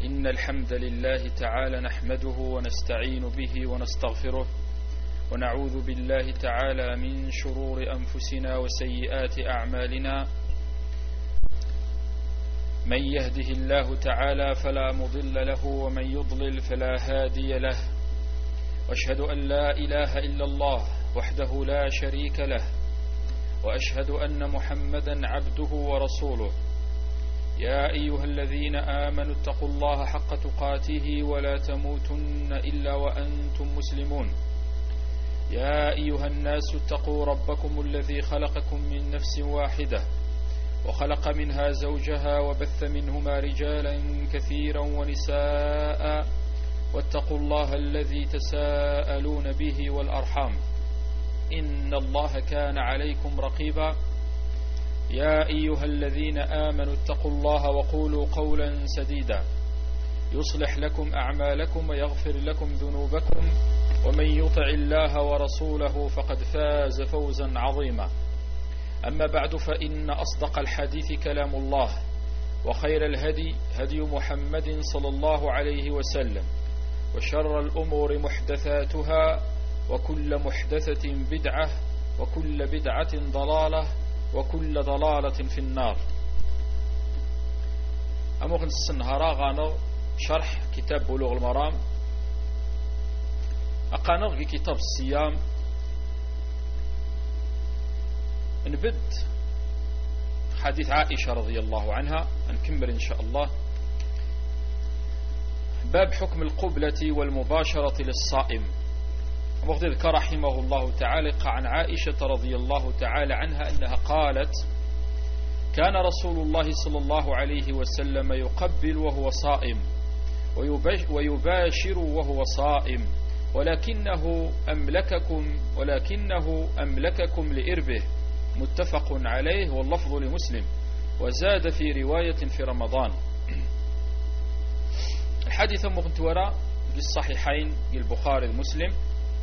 إن الحمد لله تعالى نحمده ونستعين به ونستغفره ونعوذ بالله تعالى من شرور أنفسنا وسيئات أعمالنا. من يهده الله تعالى فلا مضل له ومن يضلل فلا هادي له. وأشهد أن لا إله إلا الله وحده لا شريك له، وأشهد أن محمدا عبده ورسوله. يا أيها الذين آمنوا اتقوا الله حق تقاته ولا تموتن إلا وأنتم مسلمون. يا أيها الناس اتقوا ربكم الذي خلقكم من نفس واحدة وخلق منها زوجها وبث منهما رجالا كثيرا ونساء، واتقوا الله الذي تساءلون به والأرحام إن الله كان عليكم رقيبا. يا أيها الذين آمنوا اتقوا الله وقولوا قولا سديدا يصلح لكم أعمالكم ويغفر لكم ذنوبكم، ومن يطع الله ورسوله فقد فاز فوزا عظيما. أما بعد، فإن أصدق الحديث كلام الله، وخير الهدي هدي محمد صلى الله عليه وسلم، وشر الأمور محدثاتها، وكل محدثة بدعة، وكل بدعة ضلالة، وكل ضلالة في النار. أمغن السنهارا غانر شرح كتاب بلوغ المرام، أقانر كتاب الصيام. نبد حديث عائشة رضي الله عنها، نكمل إن شاء الله. باب حكم القبلة والمباشرة للصائم. وقد ذكر رحمه الله تعالى عن عائشة رضي الله تعالى عنها أنها قالت: كان رسول الله صلى الله عليه وسلم يقبل وهو صائم ويباشر وهو صائم، ولكنه أملككم لإربه. متفق عليه، واللفظ لمسلم، وزاد في رواية في رمضان. الحديث مغتورة بالصحيحين البخاري ومسلم.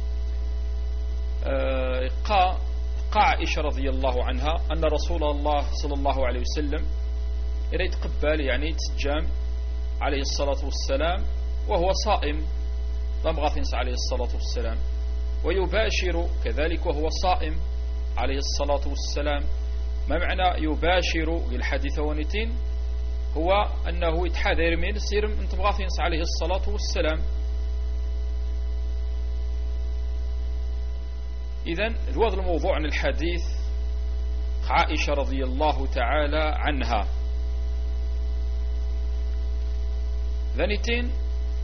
قال عائشة رضي الله عنها أن رسول الله صلى الله عليه وسلم يريد قبال، يعني تسجام عليه الصلاة والسلام وهو صائم، ضمغثنس عليه الصلاة والسلام، ويباشر كذلك وهو صائم عليه الصلاة والسلام. ما معنى يباشر الحديث ونتين؟ هو أنه يتحذر من سيرم أنت بغاثنس عليه الصلاة والسلام. إذن هذا الموضوع عن الحديث عائشة رضي الله تعالى عنها. ذنتين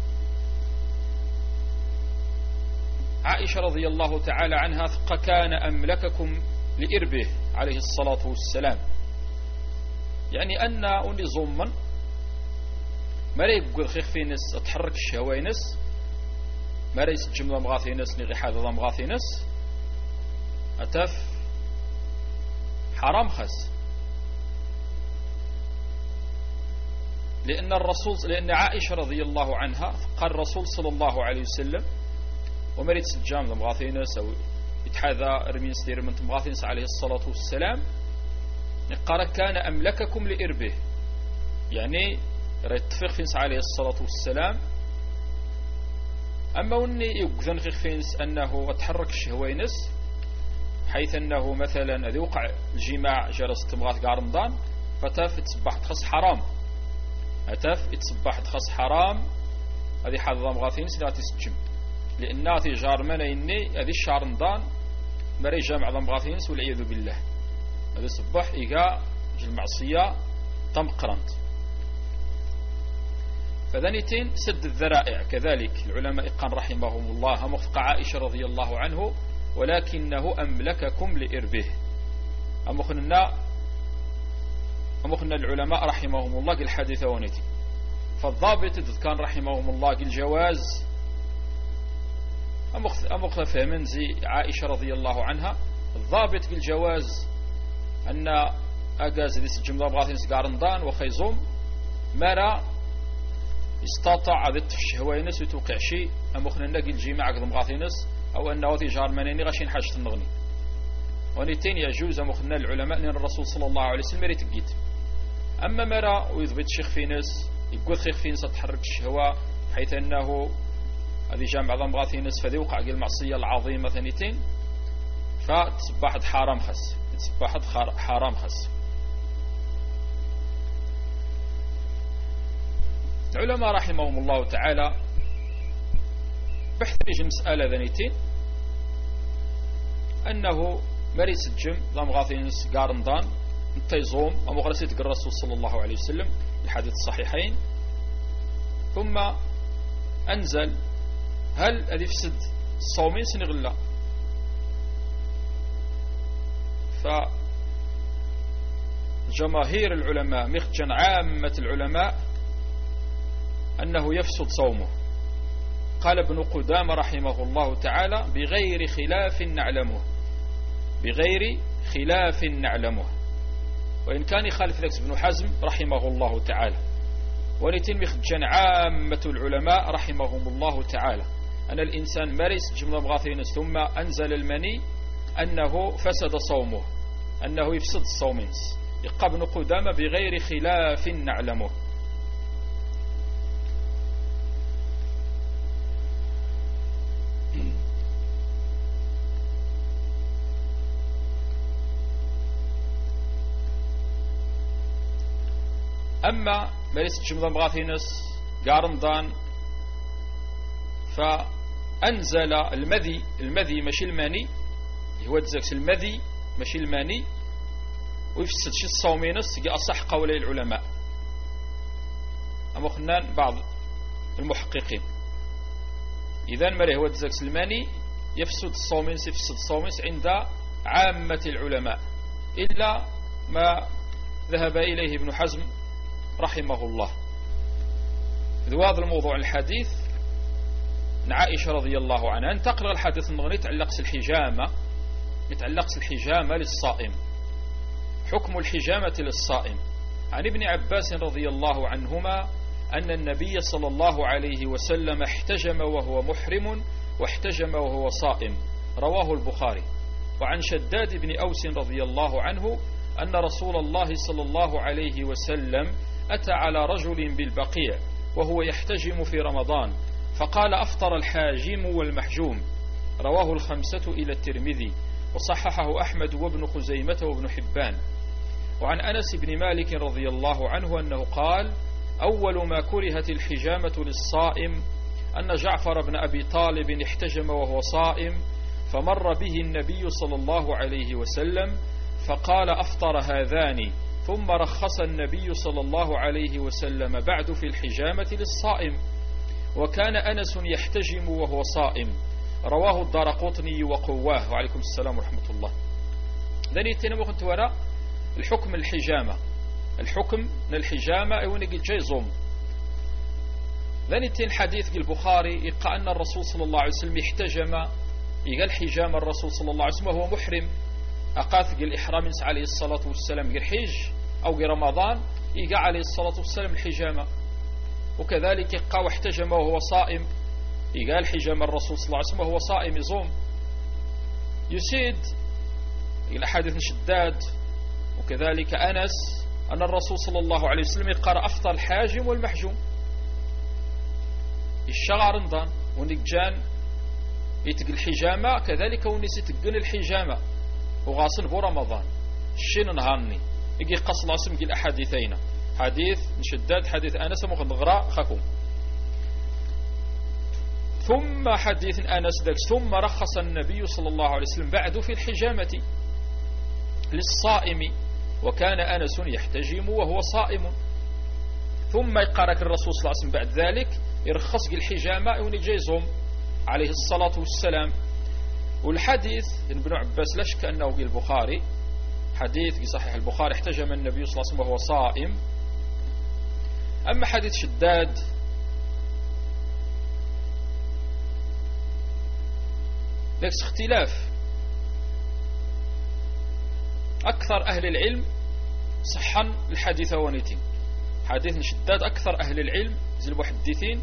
عائشة رضي الله تعالى عنها كان أملككم لإربه عليه الصلاة والسلام، يعني أن أني ضمن ما يقول خيخ في ناس تحرك الشهوينس، ما ريس الجملة مغاثينس لغي حاجة مغاثينس أتف حرام خس، لأن عائشة رضي الله عنها قال الرسول صلى الله عليه وسلم ومريد سجام لمغاثينس أو يتحاذى رمين ستير من مغاثينس عليه الصلاة والسلام. قال كان أملككم لإربه، يعني ريتفق فينس عليه الصلاة والسلام. أما وني يقذن فينس أنه أتحرك الشهوينس، حيث أنه مثلا أذي وقع الجماع جرس تمغاث رمضان فتاف يتصبح تخص حرام، أتاف يتصبح تخص حرام. هذه حظ مغاثين سلاتي سجم، لأن في جار منيني هذه الشهر رمضان مري جامع مغاثين والعياذ بالله. هذا صبح إيقاع المعصية تمقرنت. فذنتين سد الذرائع كذلك العلماء قال رحمهم الله مخفق عائشة رضي الله عنه ولكنه أملككم لإربه. أمخنا العلماء رحمهم الله الحديث ونتي. فالضابط إذا كان رحمهم الله الجواز أمخ فهمن زي عائشة رضي الله عنها. الضابط بالجواز أن أجاز ذي الجملة بغاثين سقارندان وخيزوم مرا استطاع ذات الشهوينس وتوقع شيء أمخنا نقل الجماع قد مغاثينس أو أنه في جار منيني غشين حاجة النغني. ونتين يجوز مخنا العلماء لأن الرسول صلى الله عليه وسلم يتقيت. أما مرا ويضبط شيخ في ناس يقول خيخ فين ستحرك الشهوة بحيث أنه هذه جامع ضم غاثي نس فذي وقع المعصية العظيمة ثانيتين فتصبحت حرام خس تصبحت حرام خس. العلماء رحمهم الله تعالى بحث مسألة ذنيتين أنه مريس الجم ضم غاثي نس قارندان التيزوم ومغرسية الرسول صلى الله عليه وسلم الحديث الصحيحين ثم أنزل هل هذه فسد الصومين سنغلا فجماهير العلماء مخجن عامة العلماء أنه يفسد صومه. قال ابن قدامة رحمه الله تعالى بغير خلاف نعلمه بغير خلاف نعلمه وإن كان يخالف ذلك ابن حزم رحمه الله تعالى ولتن مخجن عامة العلماء رحمهم الله تعالى أن الإنسان مرس جملة مغاثين ثم أنزل المني أنه فسد صومه أنه يفسد الصومين. يقى ابن قدامة بغير خلاف نعلمه. أما مريس جملة مغاثينس قارندان فأنزل المذي ماشي الماني هو تزكس المذي ماشي الماني ويفسد شي الصومينس يجي أصح قولي العلماء أما خنان بعض المحققين إذا مري هو تزكس الماني يفسد الصومينس عند عامة العلماء إلا ما ذهب إليه ابن حزم رحمه الله. هذا الموضوع الحديث عائشة رضي الله عنها انتقل الحديث النغني يتعلق الحجامة للصائم حكم الحجامة للصائم عن ابن عباس رضي الله عنهما أن النبي صلى الله عليه وسلم احتجم وهو محرم واحتجم وهو صائم رواه البخاري. وعن شداد بن أوس رضي الله عنه أن رسول الله صلى الله عليه وسلم أتى على رجل بالبقيع وهو يحتجم في رمضان فقال أفطر الحاجم والمحجوم رواه الخمسة إلى الترمذي وصححه أحمد وابن خزيمة وابن حبان. وعن أنس بن مالك رضي الله عنه أنه قال أول ما كرهت الحجامة للصائم أن جعفر بن أبي طالب احتجم وهو صائم فمر به النبي صلى الله عليه وسلم فقال أفطر هذان ثم رخص النبي صلى الله عليه وسلم بعد في الحجامة للصائم وكان أنس يحتجم وهو صائم رواه الدارقطني وقواه. وعليكم السلام ورحمة الله. ذني التنمو كنت وراء الحكم الحجامة الحكم للحجامة أيوني قد جاي زوم. ذني التن حديث البخاري يقع أن الرسول صلى الله عليه وسلم احتجم يقال حجام الرسول صلى الله عليه وسلم وهو محرم أقاث الإحرام عليه الصلاة والسلام قال حج أو رمضان يقع عليه الصلاة والسلام الحجامة وكذلك يقع واحتجم وهو صائم يقال حجام الرسول صلى الله عليه وسلم وهو صائم يصوم يسيد الأحاديث شداد وكذلك أنس أن الرسول صلى الله عليه وسلم يقرأ أفطر الحاجم والمحجوم الشغار رمضان ونجان يتقل الحجامة كذلك ونسي تقل الحجامة وغاصن بو رمضان الشين نهارني يجي قص العصم يجي الأحاديثين حديث شداد حديث أنس مخن غراء خكم ثم حديث أنس ذاك ثم رخص النبي صلى الله عليه وسلم بعد في الحجامة للصائم وكان أنس يحتجم وهو صائم ثم يقارك الرسول صلى الله عليه وسلم بعد ذلك يرخص الحجامة ونجيزهم عليه الصلاة والسلام. والحديث ابن عباس لا شك أنه في البخاري حديث في صحيح البخاري احتجم النبي صلى الله عليه وسلم وهو صائم. أما حديث شداد لكس اختلاف أكثر أهل العلم صحا الحديث ونيتين حديث شداد أكثر أهل العلم زي المحدثين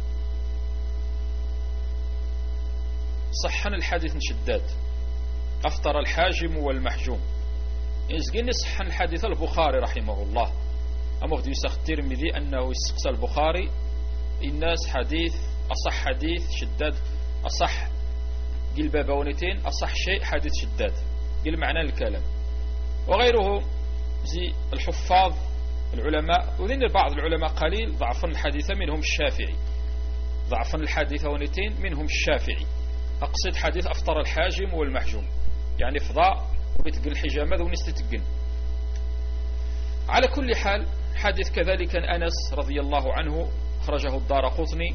صحا الحديث شداد أفطر الحاجم والمحجوم يزقني صحا الحديث البخاري رحمه الله أمغد يسخ الترمذي أنه يسقس البخاري الناس حديث أصح حديث شداد أصح قل بابونتين أصح شيء حديث شداد قل معنى الكلام. وغيره زي الحفاظ العلماء، وذين بعض العلماء قليل ضعفا الحديث منهم الشافعي، ضعفا الحديث ونتين منهم الشافعي. أقصد حديث أفطر الحاجم والمحجوم، يعني فضاء وبتقل الحجامة ونستتقن. على كل حال حديث كذلك أنس رضي الله عنه خرجه الدارقطني،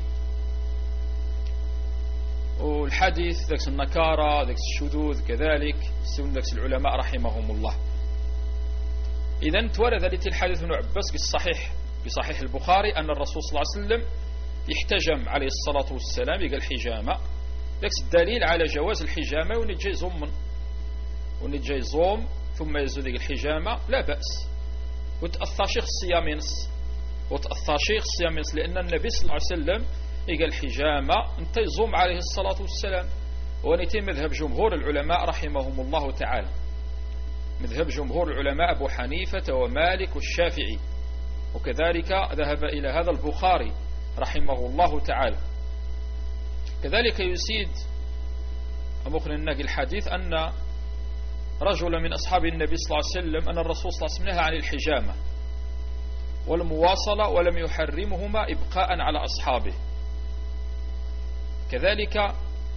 والحديث ذاك النكارة ذاك الشذوذ كذلك سون ذاك العلماء رحمهم الله. إذن تورد ذلك الحديث من عباس بصحيح البخاري أن الرسول صلى الله عليه وسلم يحتجم عليه الصلاة والسلام يقال الحجامة، ذاك الدليل على جواز الحجامة ونجي زوم ونجي زوم ثم يزود الحجامة لا بأس، وتأثر شيخ الصيام لأن النبي صلى الله عليه وسلم يقال الحجامة انت يزوم عليه الصلاة والسلام. ونتي مذهب جمهور العلماء رحمهم الله تعالى، مذهب جمهور العلماء أبو حنيفة ومالك والشافعي، وكذلك ذهب إلى هذا البخاري رحمه الله تعالى. كذلك يسيد أمخن الناقي الحديث أن رجل من أصحاب النبي صلى الله عليه وسلم أن الرسول صلى الله عليه وسلم نهى عن الحجامة والمواصلة ولم يحرمهما إبقاء على أصحابه. كذلك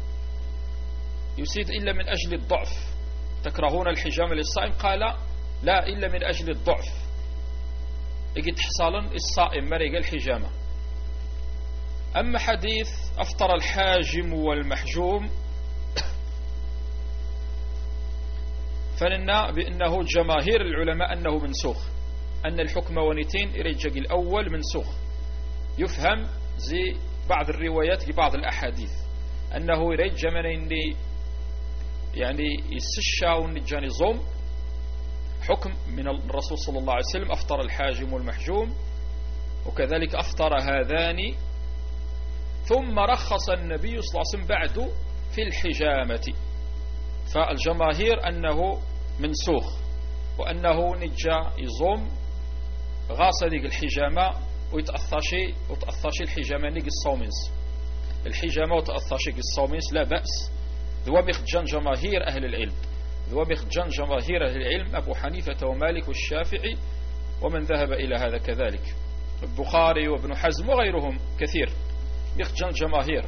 يسيد إلا من أجل الضعف، تكرهون الحجامة للصائم؟ قال لا، إلا من أجل الضعف، يجد حصالا الصائم مرق الحجامة. أما حديث أفطر الحاجم والمحجوم فلنا بأنه جماهير العلماء أنه منسوخ، أن الحكم ونتين إريجاق الأول منسوخ. يفهم زي بعض الروايات لبعض الأحاديث أنه إريج منين يعني يسشا ونجاني زوم حكم من الرسول صلى الله عليه وسلم أفطر الحاجم والمحجوم، وكذلك أفطر هذان، ثم رخص النبي صلى الله عليه وسلم بعد في الحجامة. فالجماهير أنه منسوخ، وأنه نجا يزوم غاصة ديك الحجامة ويتأثرش الحجامة نيك الصومنس، الحجامة وتأثرش الصومنس لا بأس. ذوامخ جان جماهير أهل العلم، ذوامخ جان جماهير أهل العلم أبو حنيفة ومالك والشافعي ومن ذهب إلى هذا كذلك، البخاري وابن حزم وغيرهم كثير مخجان جماهير.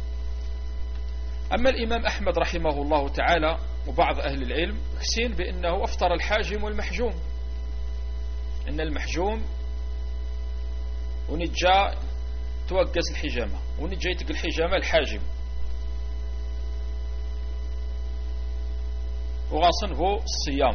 أما الإمام أحمد رحمه الله تعالى وبعض أهل العلم حسين بأنه أفطر الحاجم والمحجوم، إن المحجوم ونجا توقس الحجامة ونجا يتق الحجامة الحاجم، وغاصن هو الصيام.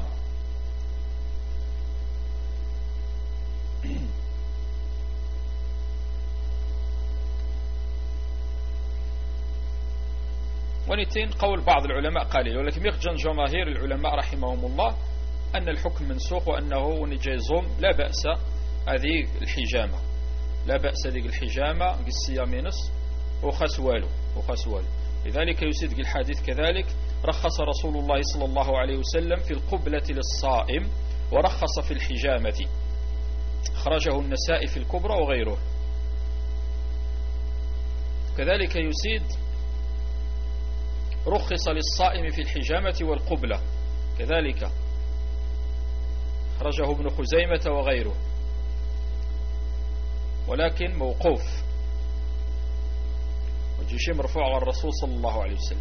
ونتين قول بعض العلماء قليل، ولكن يخجن جماهير العلماء رحمهم الله أن الحكم منسوخ، وأنه نجيزهم لا بأس هذه الحجامة، لا بأس هذه الحجامة الصيام نص وخسواله. لذلك يسيد الحديث كذلك رخص رسول الله صلى الله عليه وسلم في القبلة للصائم ورخص في الحجامة، خرجه النسائي في الكبرى وغيره. كذلك يسيد رخص للصائم في الحجامة والقبلة، كذلك خرجه ابن خزيمة وغيره، ولكن موقوف، وجيش مرفوع على الرسول صلى الله عليه وسلم.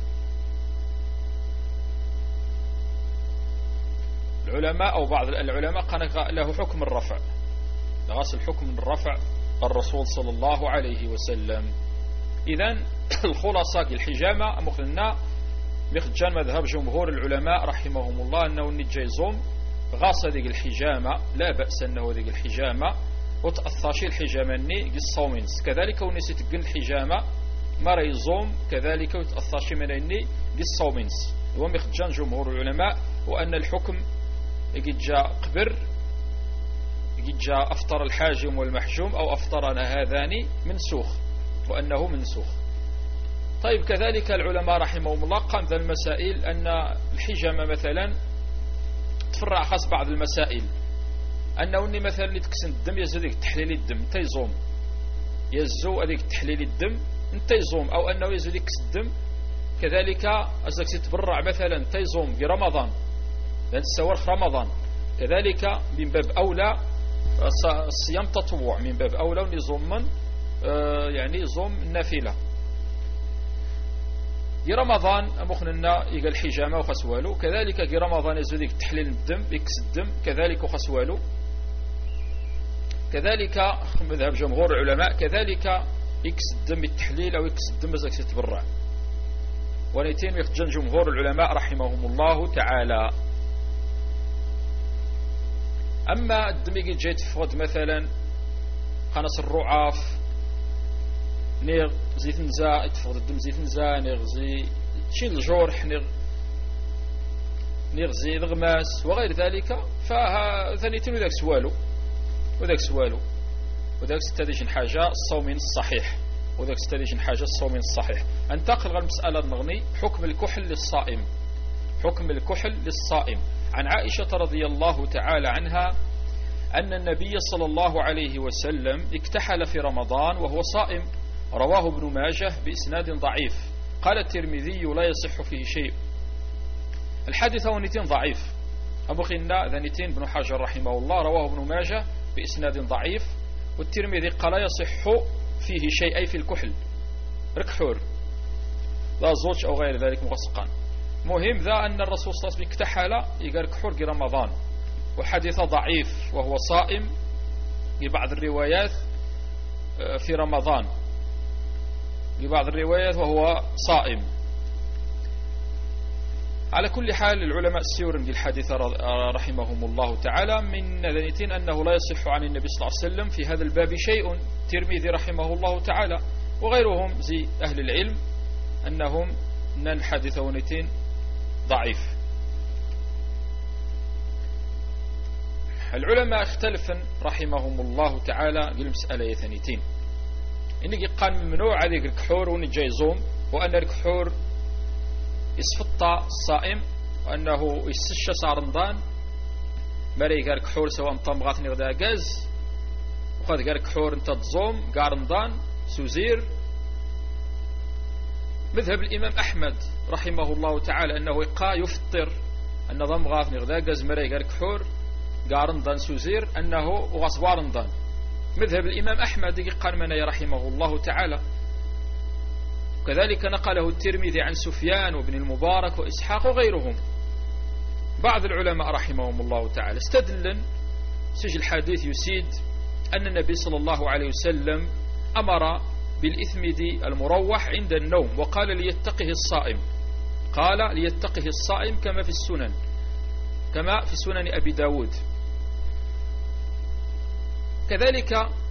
العلماء أو بعض العلماء قال له حكم الرفع، لغاس الحكم من الرفع الرسول صلى الله عليه وسلم. إذن الخلاصة الحجامة مخلنا مخجان مذهب جمهور العلماء رحمهم الله أنه نجيزهم غاصة ذيك الحجامة لا بأس أنه ذيك الحجامة وتأثاشي الحجامة ني الصومنس، كذلك ونسيت تقن الحجامة ما ريزوم كذلك وتأثاشي مني الصومنس. ومخجان جمهور العلماء وأن الحكم يجي جاء قبر، يجي جاء أفطر الحاجم والمحجوم أو أفطرنا هذان منسوخ، وأنه منسوخ. طيب كذلك العلماء رحمهم الله قام ذا المسائل أن الحجامة مثلا تفرع خاص بعض المسائل، أنه مثلا اللي تكسن الدم يزو ذيك تحليل الدم انت يزوم يزو هذيك تحليل الدم انت يزوم، أو أنه يزو ذيك الدم كذلك أزاك تتبرع مثلا انت يزوم في رمضان لأن تسور في رمضان، كذلك من باب أولى الصيام تطوع من باب أولى ونزوم من يعني يزوم النافلة. في رمضان مخننا يقال الحجامة وخسوالو، كذلك في رمضان يزو ذيك تحليل الدم يكس الدم كذلك وخسوالو، كذلك مذهب جمهور العلماء كذلك يكس الدم التحليل أو يكس الدم بزاك تتبرع، ونيتين يخجن جمهور العلماء رحمهم الله تعالى. أما الدم يجي جاي تفقد مثلا خنص الرعاف نيغ زيت نزا تفقد الدم زيت نزا نيغ زي شي الجرح نيغ زي الغماس وغير ذلك، فثانيتين وذاك سوالو وذاك ستديش حاجة الصومين الصحيح، وذاك ستديش حاجة الصومين الصحيح. انتقل غير المسألة النغني حكم الكحل للصائم. حكم الكحل للصائم عن عائشة رضي الله تعالى عنها أن النبي صلى الله عليه وسلم اكتحل في رمضان وهو صائم، رواه ابن ماجه بإسناد ضعيف، قال الترمذي لا يصح فيه شيء. الحادثة ونتين ضعيف، أبو خنا ذنتين بن حجر رحمه الله رواه ابن ماجه بإسناد ضعيف، والترمذي قال يصح فيه شيء أي في الكحل ركحور لا زوج أو غير ذلك مغسقان. مهم ذا أن الرسول صلى الله عليه وسلم اكتحل يقال كحور في رمضان، وحديث ضعيف وهو صائم ببعض الروايات في رمضان، ببعض الروايات وهو صائم. على كل حال العلماء السيور بالحديث رحمهم الله تعالى من ذنيتين أنه لا يصح عن النبي صلى الله عليه وسلم في هذا الباب شيء. ترمذي رحمه الله تعالى وغيرهم زي أهل العلم أنهم ننحدث ونتين ضعيف. العلماء اختلفا رحمهم الله تعالى بالمسألة ثانيتين، إنك قال ممنوع هذيك الكحور ونجي زوم، وأن الكحور يصفط الصائم، وأنه يسش صار رمضان مري قال كحور سواء طمغاتني غدا جاز، وقد قال كحور انت تزوم قال رمضان سوزير. مذهب الإمام أحمد رحمه الله تعالى أنه يفطر أن ضمغاتني غدا جاز مري قال كحور قال رمضان سوزير أنه وغصبار رمضان. مذهب الإمام أحمد قال من رحمه الله تعالى، كذلك نقله الترمذي عن سفيان وابن المبارك وإسحاق وغيرهم. بعض العلماء رحمهم الله تعالى استدل سجل الحديث يسيد أن النبي صلى الله عليه وسلم أمر بالإثمد المروح عند النوم، وقال ليتقه الصائم، قال ليتقه الصائم كما في السنن، كما في سنن أبي داود. كذلك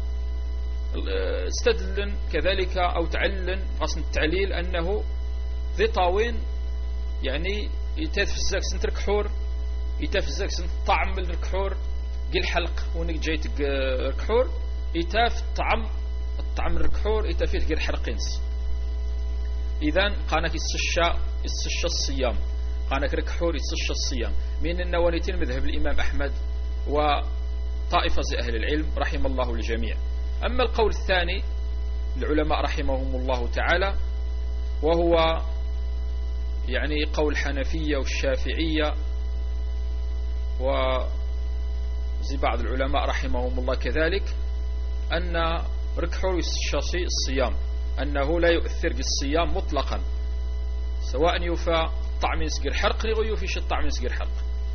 استدل كذلك أو تعلن قصد التعليل أنه ذي طاوين يعني يتفزك سنت ركحور، يتفزك سنت طعم الركحور قل حلق ونك جيت ركحور يتاف الطعم الركحور يتفيه قل حلقينس. إذن قانك يسشى الصيام، قانك ركحور يسشى الصيام من النوانيتين مذهب الإمام أحمد وطائفة أهل العلم رحم الله الجميع. أما القول الثاني العلماء رحمهم الله تعالى وهو يعني قول الحنفية والشافعية وزي بعض العلماء رحمهم الله كذلك، أن ركحور يستشي الصيام، أنه لا يؤثر بالصيام مطلقا، سواء يوفى طعم يسقر حرق أو يوفيش الطعم يسقر حرق.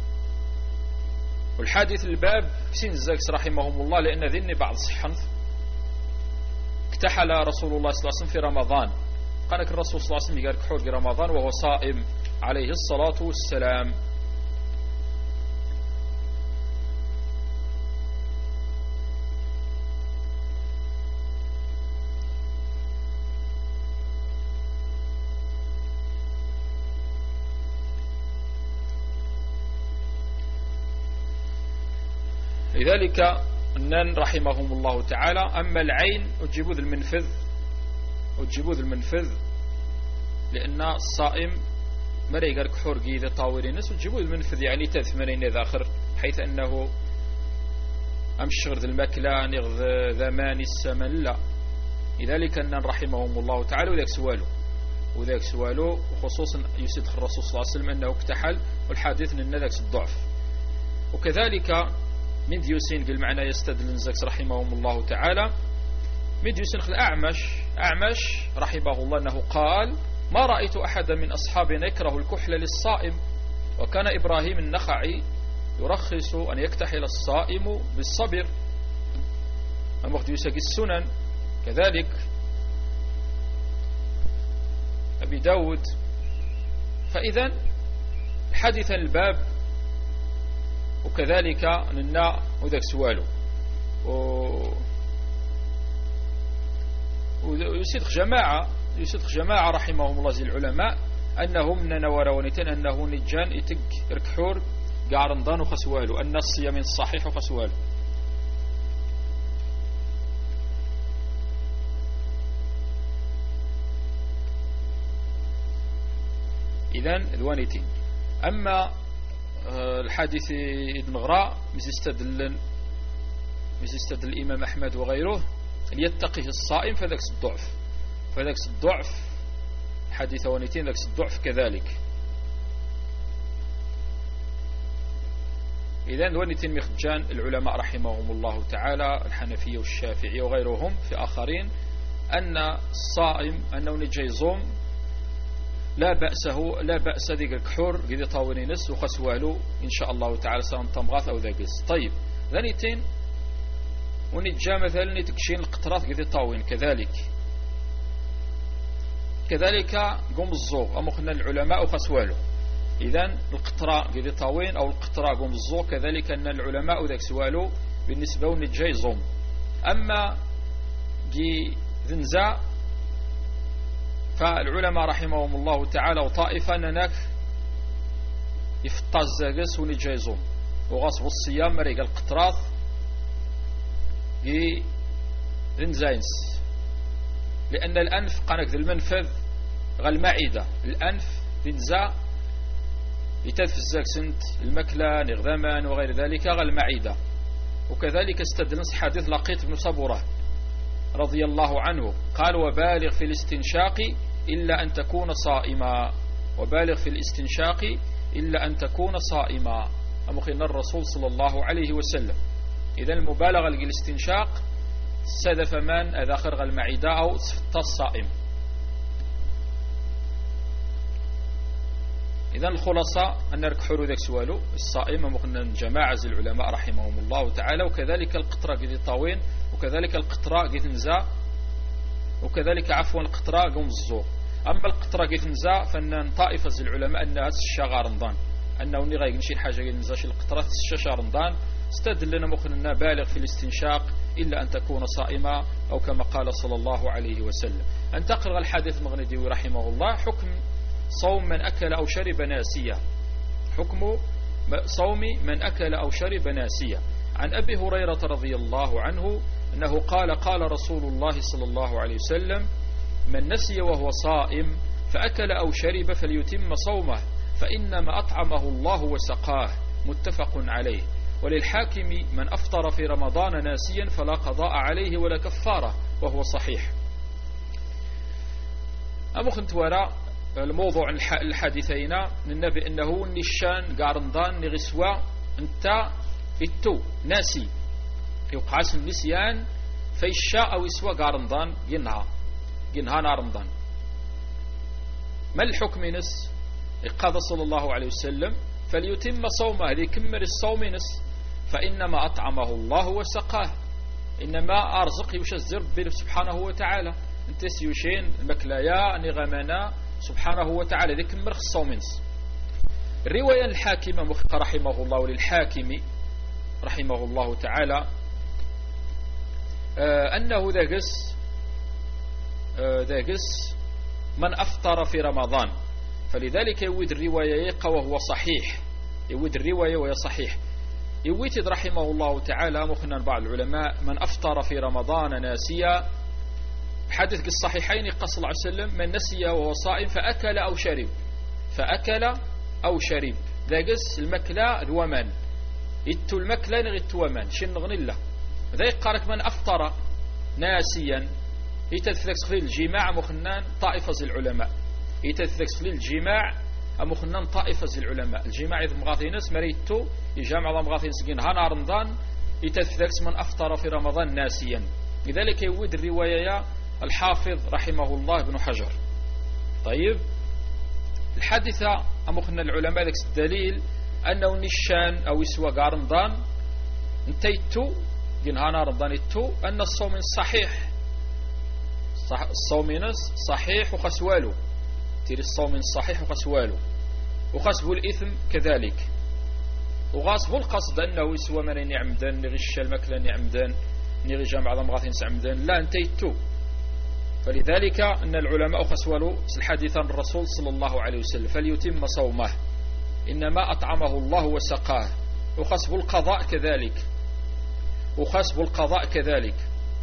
والحادث الباب كسين الزاكس رحمهم الله لأن ذني بعض صحنث اكتحل رسول الله صلى الله عليه وسلم في رمضان، قال لك الرسول صلى الله عليه وسلم يقال كحول في رمضان وهو صائم عليه الصلاة والسلام. لذلك أنن رحمهم الله تعالى أما العين وتجيبوا ذي المنفذ لأن الصائم مري قال كحور قيدة طاورينس وتجيبوا ذي المنفذ يعني تثمنين ذاخر، حيث أنه أمشغر ذي المكلا نغذ ذمان السمن لا. لذلك أن رحمهم الله تعالى وذاك سوالو وخصوصا يسيد الرسول صلى الله عليه وسلم أنه اكتحل والحديث أن ذاك الضعف. وكذلك من ديوسين قال معنا يستدل نزاكس رحمهم الله تعالى من ديوسين أعمش رحمه الله أنه قال ما رأيت أحدا من أصحابنا يكره الكحل للصائم، وكان إبراهيم النخعي يرخص أن يكتحل الصائم بالصبر. أمخ ديوسك السنن كذلك أبي داود. فإذا حدث الباب وكذلك ننا وذاك سواله ويصدق جماعة رحمهم الله زي العلماء أنهم ننورونيتين أنه نجان يتق ركحور قارنضان وخسواله أن الصيام من الصحيح وخسواله. إذن ذوانيتين. أما الحديث ابن غراء مزيستدل الإمام أحمد وغيره ليتقيه الصائم فذاك الضعف حديث ونيتين ذاك الضعف كذلك. إذن ونيتين مخجان العلماء رحمهم الله تعالى الحنفية والشافعية وغيرهم في آخرين أن الصائم أنه نجي يصوم لا بأس ذيك الكحور قد يطاوني نس وخسوالو إن شاء الله تعالى سواء طمغاث أو ذاكس. طيب ذنيتين ونجا مثلا يتكشين القطرات قد يطاون كذلك قوم الزوغ أمخنا العلماء وخسوالو. إذن القطراء قد يطاون أو القطراء قوم الزوغ كذلك أن العلماء ذاك سوالو بالنسبة ونجا يزوم. أما جي ذنزا فالعلماء رحمهم الله تعالى وطائفة أنك يفطاز زاقس ونجايزهم وغصب الصيام مريق القطرات ذنزاينس، لأن الأنف قانك ذي المنفذ غالمعدة الأنف ذنزا يتدفز زاقسنت المكلا نغذامان وغير ذلك غالمعدة. وكذلك استدلنس حديث لقيت بن صبورة رضي الله عنه قال وبالغ في الاستنشاق إلا أن تكون صائما، وبالغ في الاستنشاق إلا أن تكون صائما أمخنا الرسول صلى الله عليه وسلم. إذا المبالغة للاستنشاق سدف من أذاخر المعدة أو صفت الصائم. إذا الخلاصة أن ركحور ذاك سوالو الصائم أمخنا جماعة العلماء رحمهم الله تعالى. وكذلك القطرة قد طاوين وكذلك القطراء قد نزا وكذلك عفوا القطراء قوم الزور. أما القطراء قد نزا فإن طائفة العلماء أنها الشغى رمضان أنه نغايق نشي الحاجة قد نزاش القطراء الشاشة رمضان استدل لنا مخنا بالغ في الاستنشاق إلا أن تكون صائمة أو كما قال صلى الله عليه وسلم. أن تقرأ الحديث المغندي رحمه الله حكم صوم من أكل أو شرب ناسية، حكم صوم من أكل أو شرب ناسية. عن أبي هريرة رضي الله عنه أنه قال رسول الله صلى الله عليه وسلم من نسي وهو صائم فأكل أو شرب فليتم صومه فإنما أطعمه الله وسقاه، متفق عليه. وللحاكم من أفطر في رمضان ناسيا فلا قضاء عليه ولا كفارة وهو صحيح. أمو خنت وراء الموضوع الحديثين النبي أنه النشان قارنضان نغسوا انت التو ناسي يقعس النسيان فيشاء أو يسوى قارنضان ينهى رمضان. ما الحكم نس قال صلى الله عليه وسلم فليتم صومه هذه كمل الصوم نس فإنما أطعمه الله وسقاه، إنما أرزق يشزر به سبحانه وتعالى انت سيوشين المكلايا نغمنا سبحانه وتعالى ذي كمل الصوم نس. الرواية الحاكمة رحمه الله وللحاكم رحمه الله تعالى أنه ذاقس من أفطر في رمضان، فلذلك يود الرواية يقى وهو صحيح، يود الرواية وهي صحيح. يويتد رحمه الله تعالى مخنا بعض العلماء من أفطر في رمضان ناسيا حدث الصحيحين قال صلى الله عليه وسلم من نسي وهو صائم فأكل أو شرب ذاقس المكلا ذومان يتو المكلا نغيتو ومان شن نغني الله ذلك قالك من أفطر ناسيا يتثلك سخليل الجماع مخنان طائفة زي العلماء يتثلك سخليل الجماع مخنان طائفة زي العلماء الجماع إذا مغاثينس مريتو يجامع مغاثينس جين هنا رمضان يتثلك من أفطر في رمضان ناسيا. لذلك يود الرواية الحافظ رحمه الله بن حجر. طيب الحادثة أمخنا العلماء ذلك الدليل أنه نشان أو يسوى رمضان انتيتو جنهانا رمضان يتو أن الصوم صحيح الصوم صحيح وخسوالو تيري الصوم صحيح وخسوالو وخسبوا الإثم كذلك وغاسبوا القصد أنه يسوى من يعمدان نغش المكلا يعمدان نغي جامع ضمغاثين سعمدان لا انتيتو. فلذلك أن العلماء خسولوا الحديث عن الرسول صلى الله عليه وسلم فليتم صومه إنما أطعمه الله وسقاه وخسب القضاء كذلك وخسب القضاء كذلك.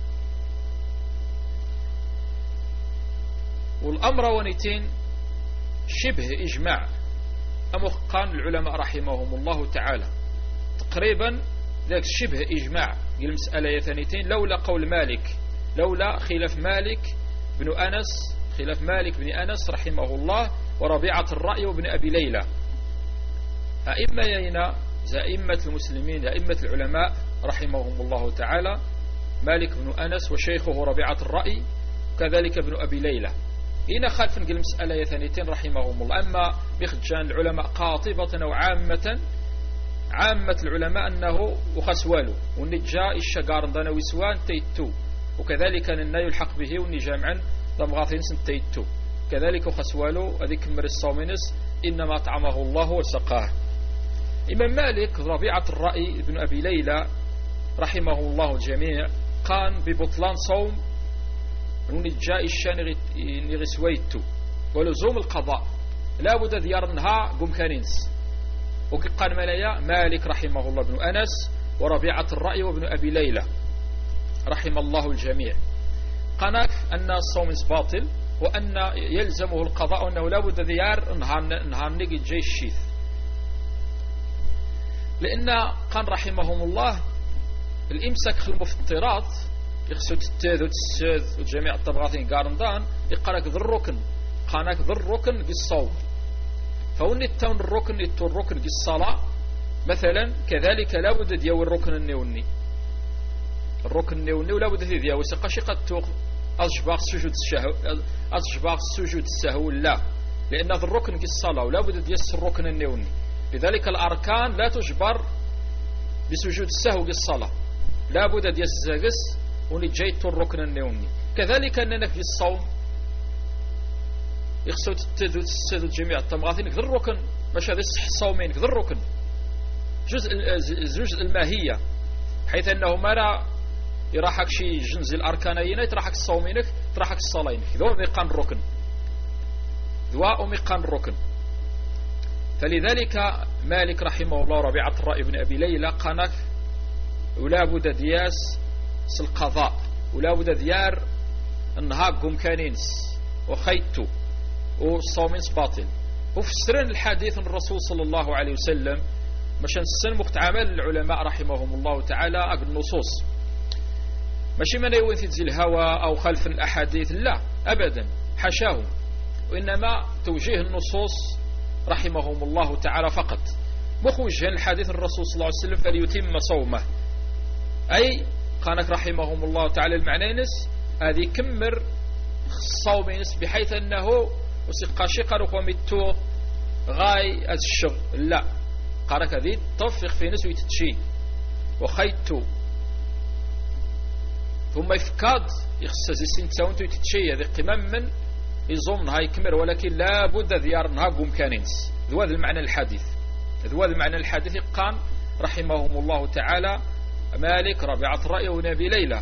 والأمر ونتين شبه إجماع أمقان العلماء رحمهم الله تعالى تقريبا ذاك شبه إجماع المسألة يثنيتين لولا قول مالك لولا خلاف مالك بن أنس خلاف مالك بن أنس رحمه الله وربيعة الرأي وابن أبي ليلى أئمة يينا زائمة المسلمين أئمة العلماء رحمهم الله تعالى مالك بن أنس وشيخه ربيعة الرأي كذلك ابن أبي ليلى هنا خالف نقل مسألة يثنيتين رحمهم الله. أما بخجان العلماء قاطبة أو عامة العلماء أنه وخسوالو والنجاء الشقار دانا وسوان تيتو وكذلك أن يلحق به والنجامعا ضمغاثين سنتيتو كذلك وخسوالو أذيك مر الصومنس إنما طعمه الله وسقاه. إمام مالك ربيعة الرأي ابن أبي ليلى رحمه الله الجميع قام ببطلان صوم ونجاء الشان نغسويتو ولزوم القضاء لا بد ذيارنها قم كانينس وقال ملايا مالك رحمه الله بن أنس وربيعة الرأي وابن أبي ليلى رحم الله الجميع قناك أن الصوم باطل وأن يلزمه القضاء وأنه لا بد ذيار انهار نجي جيش الشيث لأن قال رحمهم الله الإمساك في المفطرات يخسد التاذ والتساد وجميع الطبغاثين قارندان يقالك ذر الركن قاناك ذر الركن بالصوم فون التون الركن يتو الركن بالصلاة مثلا كذلك لا بد ديو الركن النيوني الركن النيوني ولا بد ديو سقاشي قد توق أصجباغ سجود السهو لا لأن ذا الركن بالصلاة ولا بد ديس الركن النيوني. لذلك الأركان لا تجبر بسجود السهو بالصلاة لا بد ديس الزاقس ونجيت الركن النيوني. كذلك أننا في الصوم يخصو تتدو جميع التمغاثين كذا الركن باش هذا يصح الصومين كذا الركن جزء الماهية حيث أنه ما لا يراحك شي جنز الأركانين يتراحك الصومينك تراحك الصلين ذو ميقان الركن ذو ميقان الركن. فلذلك مالك رحمه الله ربيعة الرأي بن أبي ليلى قانك ولا بد دياس القضاء ولا بد ديار النهار قم كانينس وخيتو والصومينس باطل. وفسرن الحديث الرسول صلى الله عليه وسلم مشان السن مقتعمل العلماء رحمهم الله تعالى أقل النصوص ماشي من يوين في الهوى أو خلف الأحاديث لا أبدا حشاهم وإنما توجيه النصوص رحمهم الله تعالى فقط مخوجها الحديث الرسول صلى الله عليه وسلم فليتم صومه أي قانك رحمهم الله تعالى المعنينس هذه كمر الصومينس بحيث أنه وسقاشي قالوا ومتو غاي الشغل لا قالك هذه تطفق في نسوي تتشي وخيتو ثم يفكاد يخصز السنتاونتو يتتشي هذه قمام من يظن هاي كمر ولكن لا بد ذيارنها قوم كانينس ذو هذا المعنى الحديث ذو هذا المعنى الحديث قام رحمهم الله تعالى مالك ربيعة الرأي ونبي ليلى.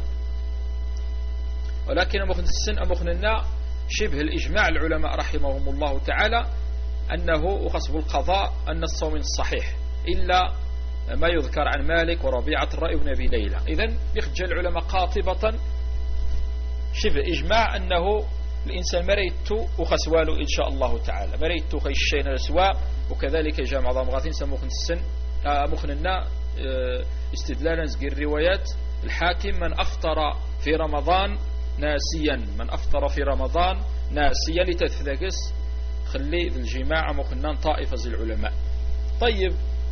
ولكن أمخن السن أمخننا شبه الإجماع العلماء رحمهم الله تعالى أنه وخصب القضاء أن الصوم الصحيح إلا ما يذكر عن مالك وربيعة الرأي ونبي ليلى. إذن يخجل العلماء قاطبة شبه إجماع أنه الإنسان مريتو وخسواله إن شاء الله تعالى مريتو خيشين الأسواء. وكذلك جامع ضمغاثين سمخن السن مخننا استدلالا زقير الروايات الحاكم من أفطر في رمضان ناسيا، من أفطر في رمضان ناسيا لتثلقس خلي ذي الجماعة مخنان طائفة زي العلماء. طيب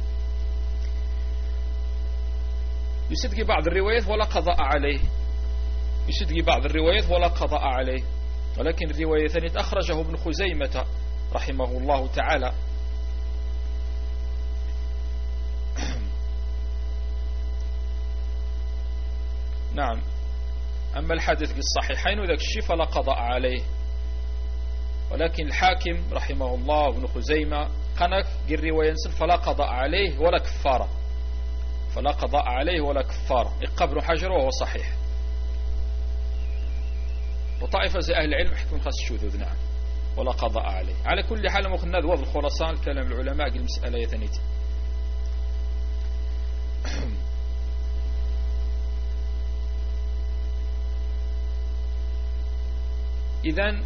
يصدق بعض الروايات ولا قضاء عليه، يصدق بعض الروايات ولا قضاء عليه، ولكن الرواية ثانية أخرجه ابن خزيمة رحمه الله تعالى. نعم. أما الحديث في الصحيحين وذاك الشيء فلا قضاء عليه، ولكن الحاكم رحمه الله ابن خزيمة قنك قل رواية فلا قضاء عليه ولا كفارة، فلا قضاء عليه ولا كفارة، يقبل حجر وهو صحيح. وطائفة زي أهل العلم حكم خاص الشذوذ نعم ولا قضاء عليه. على كل حال مخنا ذوض الخلاصان الكلام العلماء قل المسألة يثنيت. إذن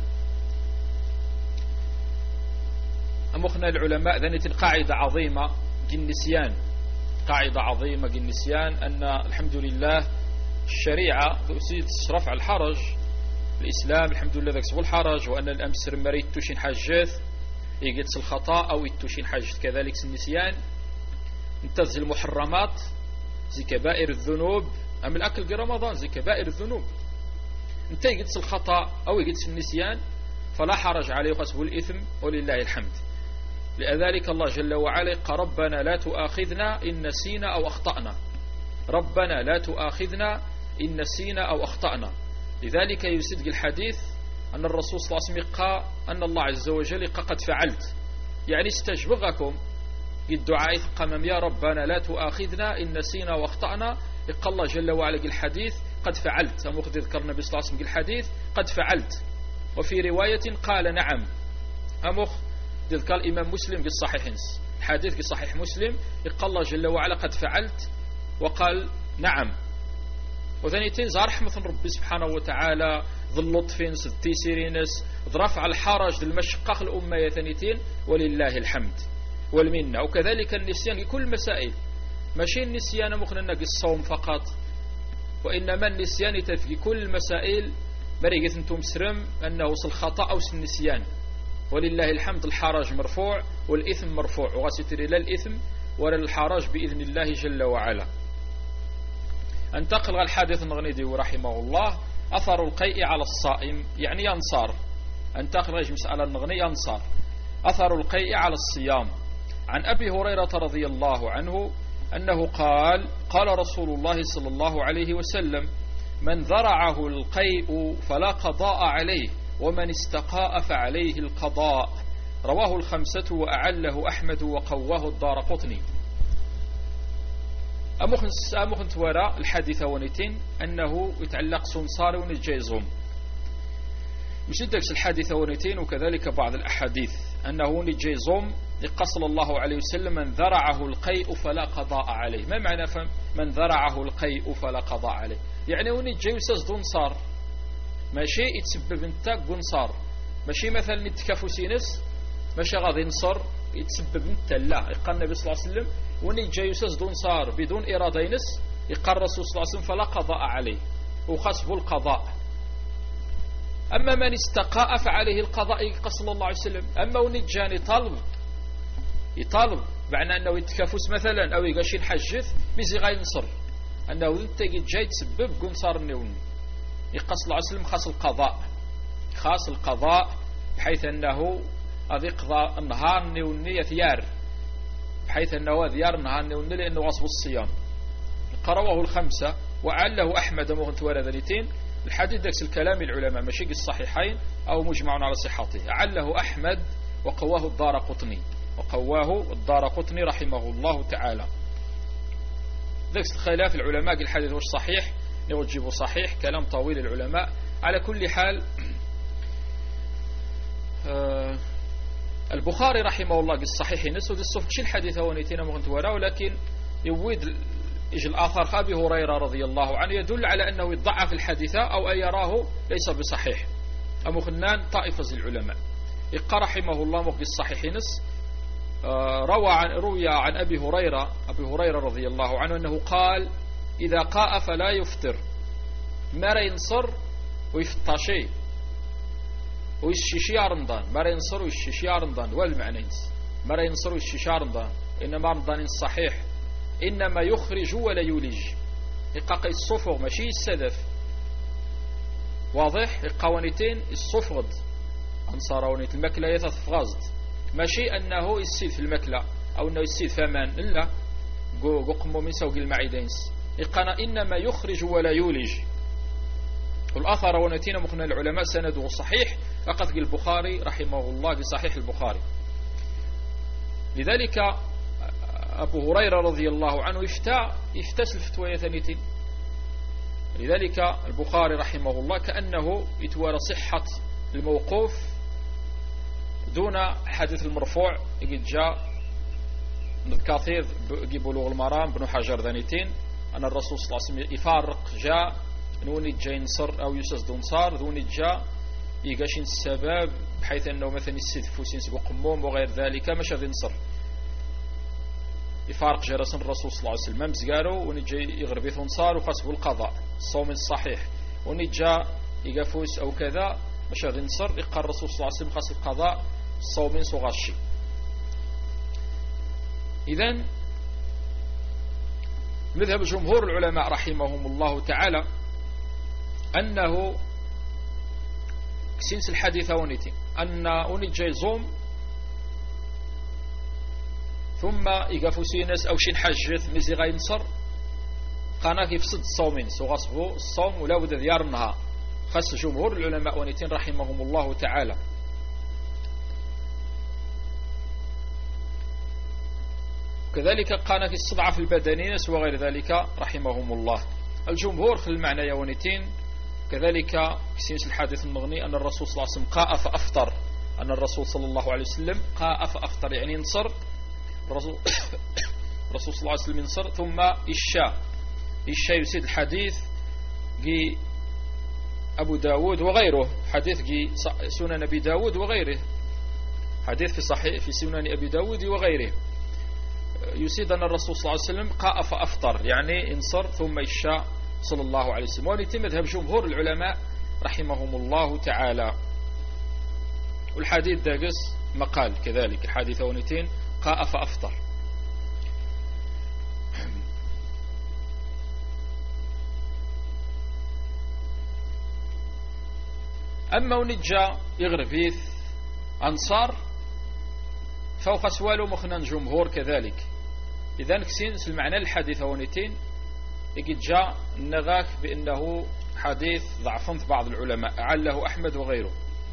أمخنا العلماء ذنت قاعدة عظيمة جنسيان، قاعدة عظيمة جنسيان أن الحمد لله الشريعة تسيد رفع الحرج، الإسلام الحمد لله ذاك سبو الحرج، وأن الأمس مريت توشين حاجات يقتس الخطأ أو يتوشين حاجات كذلك النسيان، انتز المحرمات زي كبائر الذنوب، أم الأكل في رمضان زي كبائر الذنوب، انت يقتس الخطأ أو يقتس النسيان فلا حرج عليه وقسبه الإثم ولله الحمد. لذلك الله جل وعلا قال ربنا لا تؤاخذنا إن نسينا أو أخطأنا، ربنا لا تؤاخذنا إن نسينا أو أخطأنا. لذلك يصدق الحديث أن الرسول صلى الله عليه وسلم قال أن الله عز وجل قد فعلت، يعني استجبغكم الدعاء قمم يا ربنا لا تؤاخذنا إن نسينا وأخطأنا، قال الله جل وعلا الحديث قد فعلت، أمخ ذكر النبي صلى الله عليه وسلم الحديث قد فعلت. وفي رواية قال نعم، أمخ ذكر الإمام مسلم في الصحيح، الحديث في صحيح مسلم قال الله جل وعلا قد فعلت وقال نعم. وثانيتين زار رحمة ربي سبحانه وتعالى ذو اللطف ذو التيسيرينس ذو رفع الحرج ذو المشقة الأمة يثنيتين ولله الحمد والمنة. وكذلك النسيان لكل مسائل، ماشي النسيان مخنا الصوم فقط، وإنما النسيان في كل المسائل مريقة انتم سرم أنه وصل خطأ أو النسيان، ولله الحمد الحرج مرفوع والإثم مرفوع، وغسيتري لا الإثم ولا الحرج بإذن الله جل وعلا. انتقل الحديث النغنيدي رحمه الله أثر القيء على الصائم، يعني ينصار. انتقل مسألة النغني ينصار أثر القيء على الصيام. عن أبي هريرة رضي الله عنه أنه قال قال رسول الله صلى الله عليه وسلم من ذرعه القيء فلا قضاء عليه ومن استقاء فعليه القضاء. رواه الخمسة وأعله أحمد وقواه الدارقطني. أمخن توراء الحديث ونتين أنه يتعلق صنصار ونجيزهم، يشدك الحديث ونتين وكذلك بعض الأحاديث أنه نجيزهم يقصل الله عليه وسلم من ذرعه القيء فلا قضاء عليه. ما معنى من ذرعه القيء فلا قضاء عليه؟ يعني ونجيوسز دون صار ماشي يتسبب انت قنصار، ماشي مثلا نتكافوسينس ماشي غادي ينصر يتسبب انت، لا. يقال النبي صلى الله عليه وسلم ونجيوسز دون صار بدون إرادة ينس، يقال الرسول صلى الله عليه وسلم فلا قضاء عليه وخصبه القضاء. أما من استقاء فعليه القضاء يقصل الله عليه وسلم. أما ونجاني يطالب معنى أنه يتكافس مثلا أو يقاشين حجث بزي غاي ينصر أنه انت جاي تسبب قنصار النون، يقص الله عليه وسلم خاص القضاء بحيث أنه هذا قضاء النهار النوني ثيار، بحيث أنه ثيار النهار النوني لأنه غصب الصيام. قروه الخمسة وعله أحمد مغنتوار ذليتين. الحديث ذاك الكلام العلماء ماشي الصحيحين أو مجمع على صحته. عله أحمد وقواه الدارقطني رحمه الله تعالى. ذاك الخلاف العلماء الحديث واش صحيح نوجبه صحيح، كلام طويل العلماء. على كل حال البخاري رحمه الله الصحيح نسو ذي الصفق شي الحديث هو نيتين مغنتورا، ولكن يويد إجل الآخر أبي هريرة رضي الله عنه يدل على أنه يضعف الحديث أو أن يراه ليس بصحيح. أمو خنان طائفة العلماء إقا رحمه الله مخ بالصحيح نس روي عن أبي هريرة رضي الله عنه أنه قال إذا قاء فلا يفطر ما ينصر ويفطاشي ويشيشي رمضان ما ينصر ويشيشي رمضان والمعنى ما ينصر ويشيشي رمضان إنما رمضان الصحيح إنما يخرج ولا يولج يقاقي الصفغ ماشي السدف واضح القوانيتين الصفغد أنصارونيت المكلة يتفغزد ماشي أنه يسيد في المكلة أو أنه يسيد فمان إلا قمو من سوق المعيدينس يقنا إنما يخرج ولا يولج والآخر ونتينا مخنا العلماء سنده صحيح لقد البخاري رحمه الله بصحيح البخاري. لذلك أبو هريرة رضي الله عنه يفتس الفتوى ثانيتين. لذلك البخاري رحمه الله كأنه يتوارى صحة الموقوف دون حديث المرفوع. يقول جاء كثير بلوغ المرام بن حجر ذانيتين أن الرسول صلى الله عليه وسلم يفارق جاء نوني جاي ينصر أو يسد نصار دوني جاء يقاشين السبب بحيث أنه مثلا يسد فوسين سبو قموم وغير ذلك مش هذا ينصر يفارق جرسن الرسول صلى الله عليه وسلم مزقارو وني جاي يغربي ثنصار وخاصبه القضاء الصوم الصحيح وني جاء يقفوس أو كذا مش هذا ينصر يقال الرسول صلى الله عليه وسلم خاص القضاء الصوم صغاشي. إذن مذهب جمهور العلماء رحمهم الله تعالى أنه سنس الحديث ونيتي أن أوني جاي زوم ثم يقفو سينس أو شين حجث مزي غاي نصر قانا يفسد الصومين سوغصبو الصوم ولا بد ديار النهار خاص جمهور العلماء ونيتين رحمهم الله تعالى. كذلك قانا في الصدعة البدنية وغير ذلك رحمهم الله. الجمهور في المعنى يونيتين كذلك سينس الحادث المغني أن الرسول صلى الله عليه وسلم قاء فأفطر أن الرسول صلى الله عليه وسلم قاء فأفطر يعني انصر الرسول صلى الله عليه وسلم انصر ثم الشاء يسيد الحديث جي أبو داود وغيره حديث جي سنن أبي داود وغيره حديث في صحيح في سنن أبي داود وغيره يسيد أن الرسول صلى الله عليه وسلم قاء فأفطر يعني انصر ثم الشاء صلى الله عليه وسلم. ولتم مذهب جمهور العلماء رحمهم الله تعالى. والحديث داقس مقال كذلك الحديث ونتين قاء فأفطر. أما ونجا يغرفيث أنصار فوق سوالو مخنا جمهور كذلك. إذن كسين المعنى الحديث ونتين يجد جاء النغاك بأنه حديث ضعفا في بعض العلماء عله أحمد وغيره.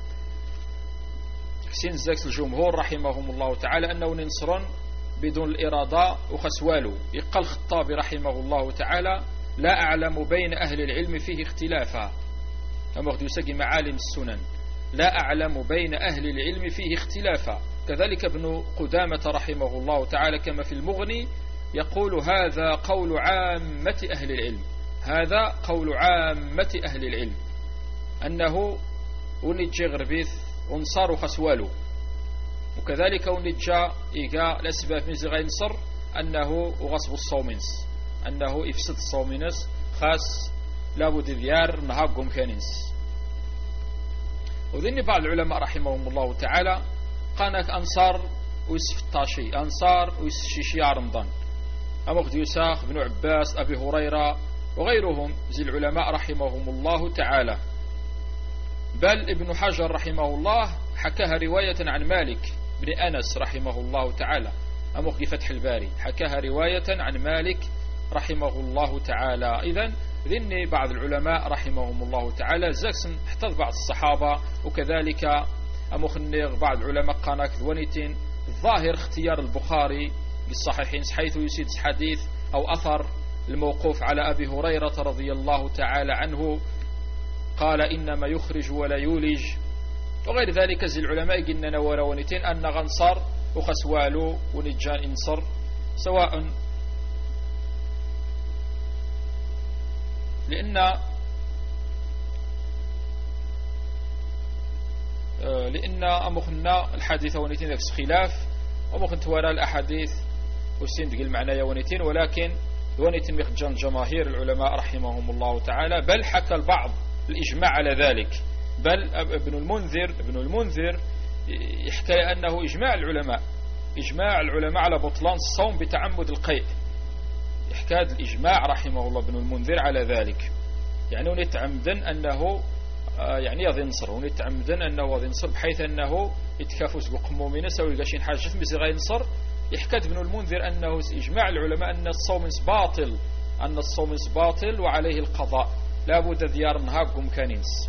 كسين زاكس الجمهور رحمهم الله تعالى أنه ننصرون بدون الإرادة وخسواله. يقال الخطابي رحمه الله تعالى لا أعلم بين أهل العلم فيه اختلافا أما يسقي معالم السنن لا أعلم بين أهل العلم فيه اختلافا. كذلك ابن قدامة رحمه الله تعالى كما في المغني يقول هذا قول عامة أهل العلم هذا قول عامة أهل العلم أنه ونجي غربيث ونصار خسواله. وكذلك ونجا إيقاء الأسباب من زغاي نصر أنه غصب الصومنس أنه يفسد الصومنس خاص لابد ديار نهاقهم كاننس. وذن بعض العلماء رحمهم الله تعالى قانك أنصار ويسفتاشي أنصار ويسشيشي رمضان أما يساخ بن عباس أبي هريرة وغيرهم زي العلماء رحمهم الله تعالى. بل ابن حجر رحمه الله حكاها رواية عن مالك بن أنس رحمه الله تعالى أما في فتح الباري حكاها رواية عن مالك رحمه الله تعالى. إذن ذني بعض العلماء رحمهم الله تعالى زاكسن احتض بعض الصحابة وكذلك أمخنغ بعض العلماء قاناك ذونيتين ظاهر اختيار البخاري بالصحيحين حيث يسيد حديث أو أثر الموقوف على أبي هريرة رضي الله تعالى عنه قال إنما يخرج ولا يولج وغير ذلك زي العلماء قلنا ورونيتين أن غنصر وخسوالو ونجان انصر سواء لأن أمخنا الحديث ونيتين ذاك خلاف ومخن توارى الأحاديث والسين تقل معنا ونيتين ولكن وني تنميخ جماهير العلماء رحمهم الله تعالى، بل حكى البعض الإجماع على ذلك، بل ابن المنذر يحكى أنه إجماع العلماء على بطلان الصوم بتعمد القيء، يحكى الإجماع رحمه الله ابن المنذر على ذلك. يعني ونتعمدن أنه يعني ينصر، ونتعمدن أنه ينصر بحيث أنه يتكافس بقمومين سوي قاشين حاجة مثل غير ينصر. يحكى ابن المنذر أنه إجماع العلماء أن الصوم باطل وعليه القضاء، لا بد ديار نهاكم كانينس.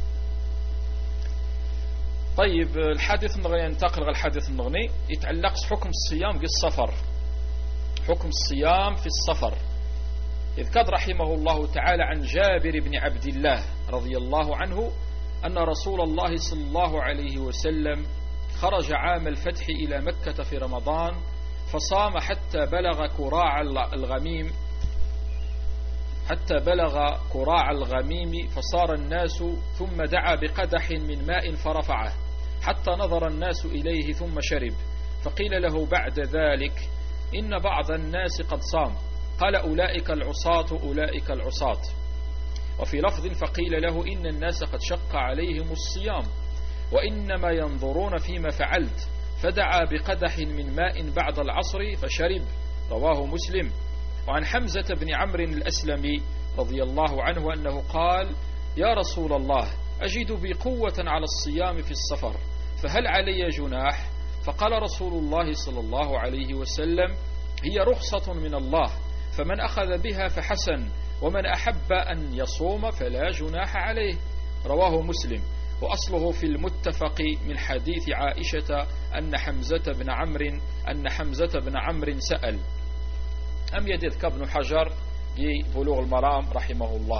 طيب الحديث النغني ينتقل غير الحديث النغني يتعلق حكم الصيام في السفر. حكم الصيام في السفر. إذ كاد رحمه الله تعالى عن جابر بن عبد الله رضي الله عنه أن رسول الله صلى الله عليه وسلم خرج عام الفتح إلى مكة في رمضان فصام حتى بلغ كراع الغميم فصار الناس، ثم دعا بقدح من ماء فرفعه حتى نظر الناس إليه ثم شرب، فقيل له بعد ذلك إن بعض الناس قد صام، قال أولئك العصاة. وفي لفظ فقيل له إن الناس قد شق عليهم الصيام وإنما ينظرون فيما فعلت، فدعا بقدح من ماء بعد العصر فشرب، رواه مسلم. وعن حمزة بن عمرو الأسلمي رضي الله عنه أنه قال يا رسول الله أجد بي قوة على الصيام في السفر، فهل علي جناح؟ فقال رسول الله صلى الله عليه وسلم هي رخصة من الله، فمن أخذ بها فحسن، ومن أحب أن يصوم فلا جناح عليه، رواه مسلم. وأصله في المتفق من حديث عائشة أن حمزة بن عمرو سأل. أم يدذك ابن حجر ببلوغ المرام رحمه الله.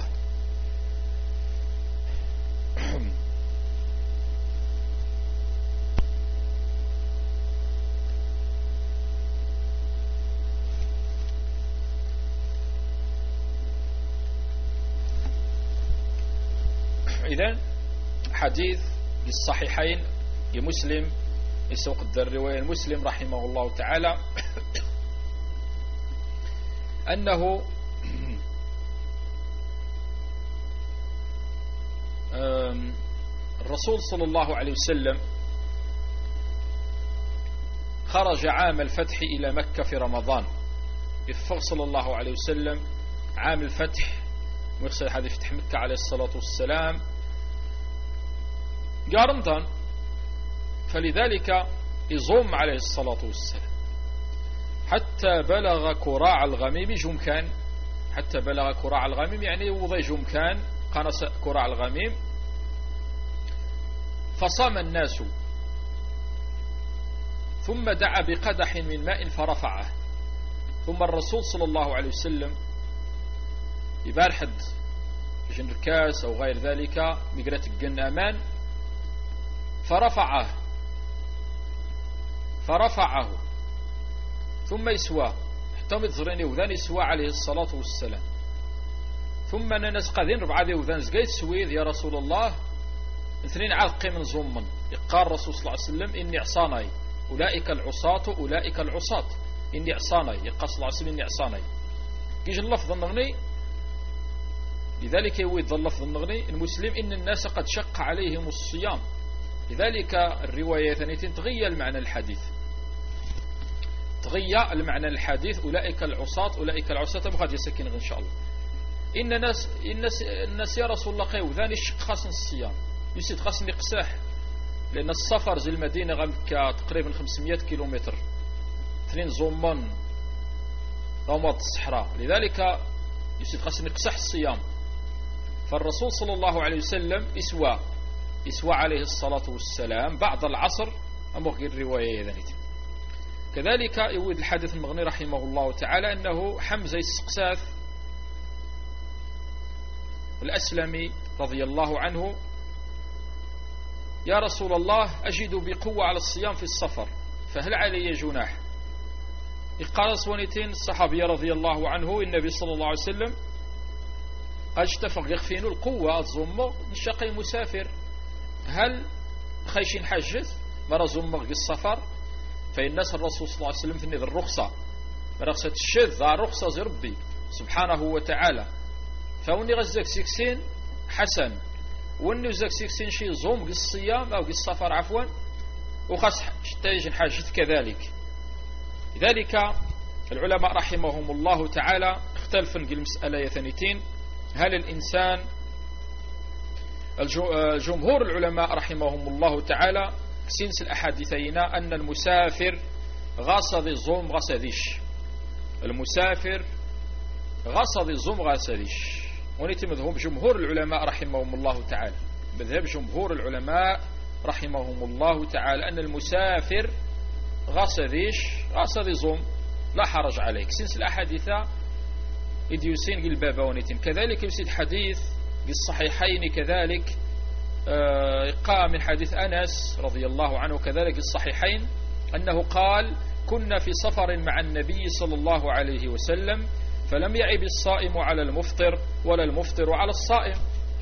إذن حديث بالصحيحين لمسلم يسوق الرواية المسلم رحمه الله تعالى أنه الرسول صلى الله عليه وسلم خرج عام الفتح إلى مكة في رمضان. يفق صلى الله عليه وسلم عام الفتح، ويقصد هذا فتح مكة عليه الصلاة والسلام رمضان، فلذلك يصوم عليه الصلاة والسلام حتى بلغ كراع الغميم جمكان. حتى بلغ كراع الغميم يعني وضي جمكان قنص كراع الغميم، فصام الناس، ثم دعا بقدح من ماء فرفعه. ثم الرسول صلى الله عليه وسلم يبارحد جنركاس أو غير ذلك مقرة الجن أمان، فرفعه ثم يسوى حتى متزرين وذان يسوى عليه الصلاة والسلام. ثم الناس قاذين ربعة ذي وذان زقيت سويذ يا رسول الله اثنين عاقي من ظمن. يقال الرسول صلى الله عليه وسلم إني عصاني أولئك العصاة إني عصاني. يقال صلى الله عليه وسلم إني عصاني. يجي اللفظ النغني لذلك يويد اللفظ النغني المسلم إن الناس قد شق عليهم الصيام. لذلك الرواية ثانيتين تغير المعنى الحديث، تغير المعنى الحديث أولئك العصاة بغاد يسكن إن شاء الله. إن الناس يا رسول الله قيو ذاني الشق خاصن الصيام يسيد خاصن يقساح، لأن السفر زي المدينة غمكة تقريبا 500 كيلومتر، 2 زومان غمض الصحراء، لذلك يسيد خاصن يقساح الصيام. فالرسول صلى الله عليه وسلم يسوى عليه الصلاة والسلام بعد العصر أمغير الرواية ذنيت. كذلك يود الحديث المغني رحمه الله تعالى أنه حمزة السقساث الأسلمي رضي الله عنه يا رسول الله أجد بقوة على الصيام في السفر، فهل علي جناح؟ قال سوانيتين الصحابي رضي الله عنه النبي صلى الله عليه وسلم أجتفق يخفين القوة الظمة الشقي مسافر، هل خيشين حجث مرة زمغ السفر؟ فإن الناس الرسول صلى الله عليه وسلم في الرخصة رخصة الشذ رخصة زي ربي سبحانه وتعالى. فوني غزاك سيكسين حسن، وني غزاك سيكسين شي زوم الصيام أو السفر عفوا، وخاص شتايج حاجت كذلك. لذلك العلماء رحمهم الله تعالى اختلفوا في المسألة يثنيتين. هل الإنسان جمهور العلماء رحمهم الله تعالى سنس الأحاديثين أن المسافر غصد الزوم غصديش، المسافر غصد الزوم غصديش. ونتم مذهب جمهور العلماء رحمهم الله تعالى، مذهب جمهور العلماء رحمهم الله تعالى أن المسافر غصديش غصد الزوم لا حرج عليك. سنس الأحاديثة إديوسين البابا ونتم كذلك يسيد حديث بالصحيحين كذلك قام من حديث أنس رضي الله عنه كذلك الصحيحين أنه قال: كنا في سفر مع النبي صلى الله عليه وسلم فلم يعب الصائم على المفطر ولا المفطر على الصائم.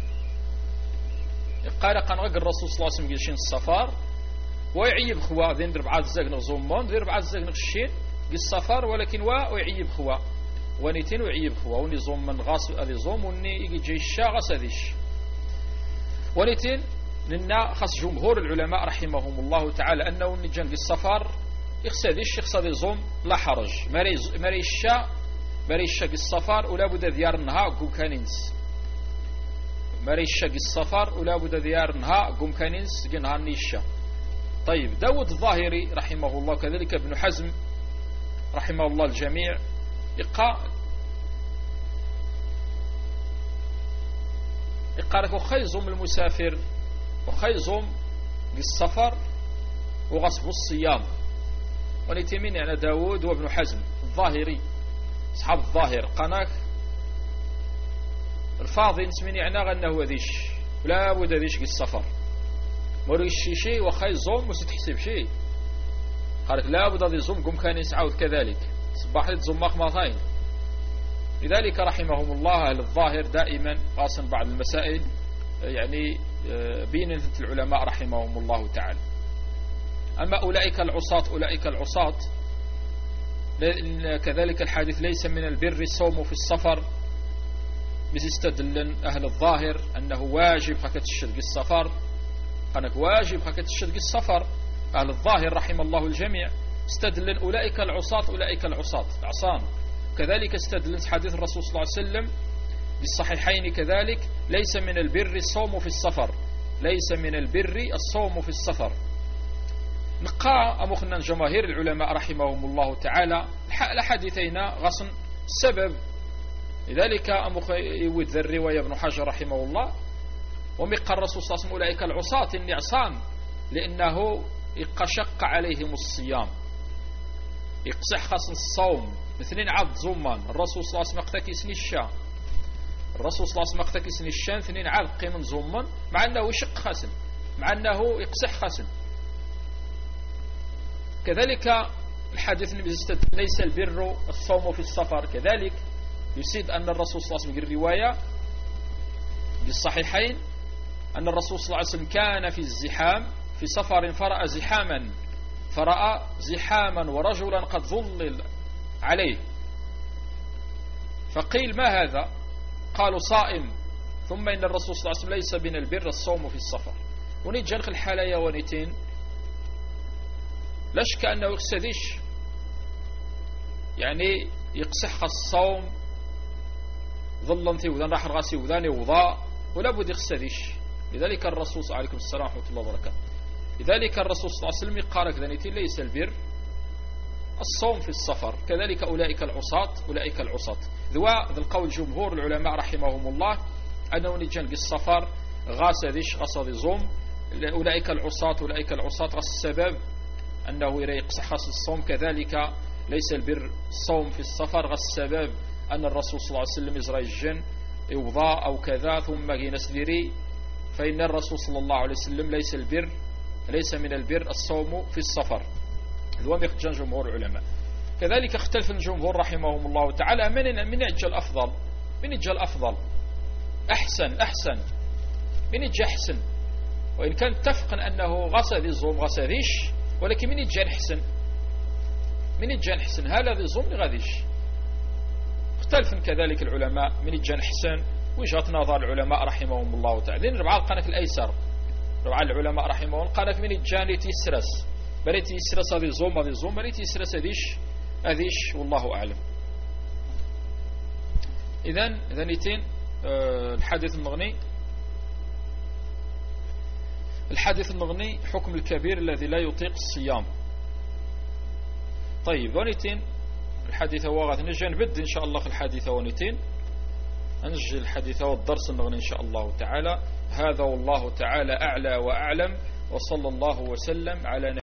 قال قنغ الرسول صلى الله عليه وسلم قيشين السفر ويعيب خوا ذين درب عاد زاق نغزومون ذين درب عاد زاق نغشين السفر، ولكن ويعيب خوا ونيتين ويعيب خوا وني زوم من غاس هذه زوم وني يجي الشاغس هذيش ونيتين. لنا خاص جمهور العلماء رحمهم الله تعالى أنه نجان في السفر يخسديش يخسد زوم لا حرج، مريشا في السفر ولا بد ديار نها قوم كانينس، مريشا في السفر ولا بد ديار نها قوم كانينس جنها نيشا. طيب داود الظاهري رحمه الله كذلك ابن حزم رحمه الله الجميع يقارك وخيزم المسافر وخيزم بالسفر وغصب الصيام. ونتمين يعني داود وابن حزم الظاهري أصحاب الظاهر قناك الفاضي نسمين يعني غنه وذيش ولا بد ذيش بالسفر مريش شيء وخيزم وستحسب شيء قالك لا بد ذي زم قم كان يسعود كذلك صباحت زماق ماثين. لذلك رحمهم الله أهل الظاهر دائما قاسا بعض المسائل يعني بين العلماء رحمهم الله تعالى. أما أولئك العصاة كذلك الحديث ليس من البر الصوم في السفر، بيستدل أهل الظاهر أنه واجب حكة الشرق السفر، أنك واجب حكة الشرق السفر. أهل الظاهر رحم الله الجميع استدل أولئك العصاة عصام. كذلك استدل حديث الرسول صلى الله عليه وسلم بالصحيحين كذلك: ليس من البر الصوم في السفر، ليس من البر الصوم في السفر. نقا أمخنا جماهير العلماء رحمهم الله تعالى الحديثين غصن السبب. لذلك أمخ يود الرواية ابن حجر رحمه الله ومقى الرسول صلى الله عليه وسلم أولئك العصاة النعصام لأنه يقشق عليهم الصيام، يقصح خاص الصوم مثلين عبد زمان. الرسول صلى الله عليه وسلم اقتكسني الشام، الرسول صلى الله عليه وسلم اقتكسني الشام اثنين عبد قيم زمان، مع أنه يشق خاسم، مع أنه يقصح خاسم. كذلك الحديث ليس البر الصوم في السفر كذلك يسيد أن الرسول صلى الله عليه وسلم الرواية بالصحيحين أن الرسول صلى الله عليه وسلم كان في الزحام في سفر فرأى زحاما ورجلا قد ظلل عليه، فقيل: ما هذا؟ قالوا: صائم. ثم إن الرسول صلى الله عليه وسلم ليس من البر الصوم في السفر. ونجنخ الحالة ونتين لاش كأنه يقصديش يعني يقصح الصوم ظلا في وذان راح الغاسي وذان وضاء ولا بد يقصديش. لذلك الرسول عليكم السلام ورحمة الله وبركاته، لذلك الرسول صلى الله عليه وسلم قال كذلك: ليس البر الصوم في السفر. كذلك أولئك العصاة ذو القول جمهور العلماء رحمهم الله أنه نجان بالسفر غصد زوم. أولئك العصاة السبب أنه يقصح خاص الصوم. كذلك ليس البر الصوم في السفر السبب أن الرسول صلى الله عليه وسلم يزرع الجن يوضاء أو كذا ثم جينس ديري، فإن الرسول صلى الله عليه وسلم ليس من البر الصوم في السفر. هو مخجن جمهور العلماء. كذلك اختلف الجمهور رحمهم الله تعالى من يجي الأفضل أحسن من يجي أحسن. وإن كان اتفق أنه غصد الزوم غصديش، ولكن من يجي أحسن هل هذا الزوم غاديش. اختلف كذلك العلماء من الجان حسن وجهة نظر العلماء رحمهم الله تعالى. لأن ربعة القناة الأيسر ربعة العلماء رحمهم الله القناة من الجان يتيسرس بل يتيسرس هذه الزوم بل يتيسرس هذيش والله أعلم. إذن نتين الحادث المغني حكم الكبير الذي لا يطيق الصيام. طيب ونتين الحادثة وغاث نجي نبدأ إن شاء الله في الحادثة ونتين نجي الحادثة والدرس المغني إن شاء الله تعالى. هذا والله تعالى أعلى وأعلم، وصلى الله وسلم على